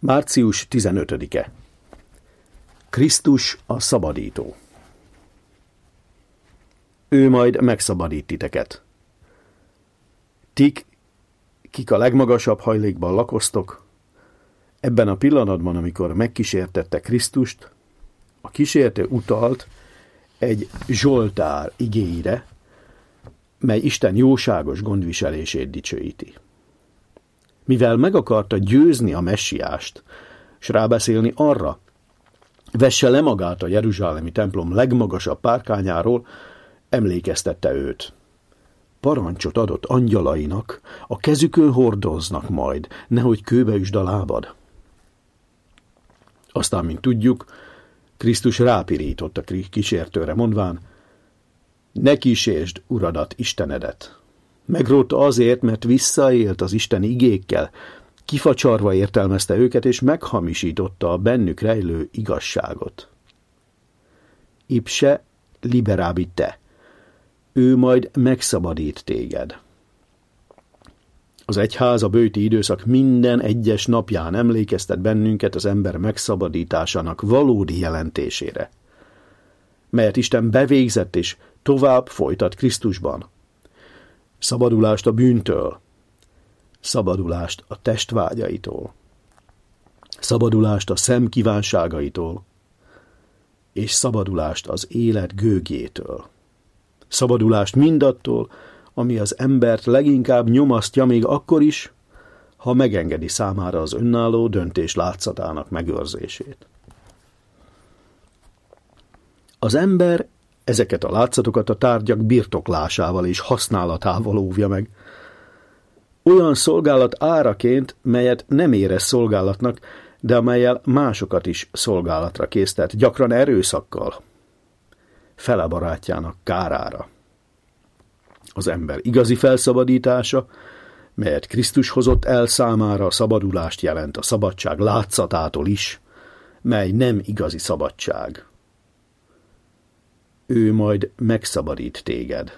Március 15-e. Krisztus a szabadító. Ő majd megszabadít titeket. Tik, kik a legmagasabb hajlékban lakoztok, ebben a pillanatban, amikor megkísértette Krisztust, a kísértő utalt egy Zsoltár igéire, mely Isten jóságos gondviselését dicsőíti. Mivel meg akarta győzni a messiást, s rábeszélni arra, vesse le magát a jeruzsálemi templom legmagasabb párkányáról, emlékeztette őt. Parancsot adott angyalainak, a kezükön hordoznak majd, nehogy kőbe üsd a lábad. Aztán, mint tudjuk, Krisztus rápirított a kísértőre, mondván, ne kísérsd Uradat, Istenedet. Megrótta azért, mert visszaélt az Isten igékkel, kifacsarva értelmezte őket, és meghamisította a bennük rejlő igazságot. Ipse liberábi te. Ő majd megszabadít téged. Az egyház a böjti időszak minden egyes napján emlékeztet bennünket az ember megszabadításának valódi jelentésére, melyet Isten bevégzett és tovább folytat Krisztusban. Szabadulást a bűntől, szabadulást a testvágyaitól, szabadulást a szem kívánságaitól, és szabadulást az élet gőgjétől. Szabadulást mindattól, ami az embert leginkább nyomasztja még akkor is, ha megengedi számára az önálló döntés látszatának megőrzését. Az ember ezeket a látszatokat a tárgyak birtoklásával és használatával óvja meg. Olyan szolgálat áraként, melyet nem érez szolgálatnak, de amellyel másokat is szolgálatra késztet, gyakran erőszakkal, fele barátjának kárára. Az ember igazi felszabadítása, melyet Krisztus hozott el számára, a szabadulást jelent a szabadság látszatától is, mely nem igazi szabadság. Ő majd megszabadít téged.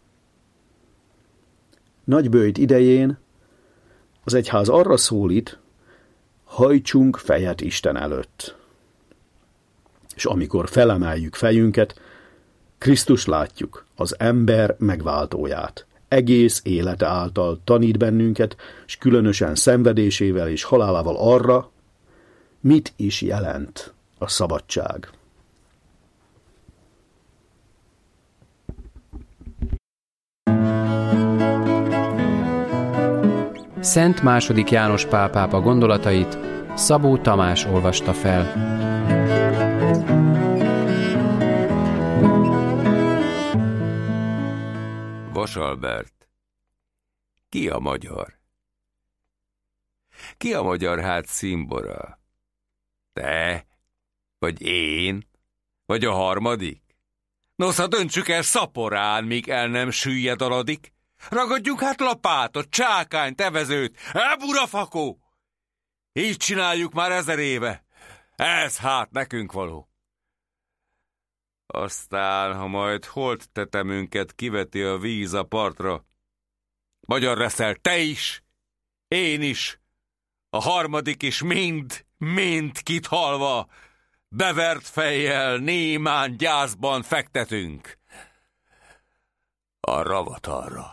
Nagyböjt idején az egyház arra szólít, hajtsunk fejet Isten előtt. És amikor felemeljük fejünket, Krisztus látjuk, az ember megváltóját. Egész élete által tanít bennünket, és különösen szenvedésével és halálával arra, mit is jelent a szabadság. Szent II. János Pál pápa gondolatait Szabó Tamás olvasta fel. Vasalbert. Ki a magyar? Ki a magyar hát Szimbora? Te? Vagy én? Vagy a harmadik? Nosza, döntsük el szaporán, míg el nem süllyed aladik. Ragadjunk hát lapátot, csákányt, evezőt, burafakó! Így csináljuk már 1000 éve. Ez hát nekünk való. Aztán, ha majd holttetemünket kiveti a víz a partra, magyar leszel te is, én is, a harmadik is mind kithalva, bevert fejjel, némán gyászban fektetünk. A ravatalra.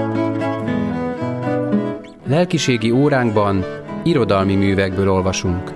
Lelkiségi óránkban irodalmi művekből olvasunk.